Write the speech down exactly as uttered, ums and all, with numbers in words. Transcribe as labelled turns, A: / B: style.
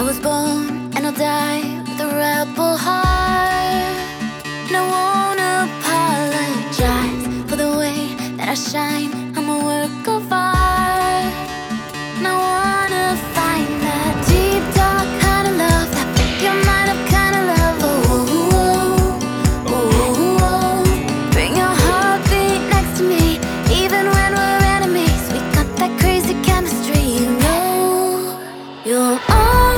A: I was born and I'll die with a rebel heart. And I won't apologize for the way that I shine. I'm a work of art. And I wanna find that deep, dark kind of love, that pick your mind up kind of love. Oh, oh, oh, oh, oh. Bring your heartbeat next to me, even when we're enemies. We got that crazy chemistry, you know. You're all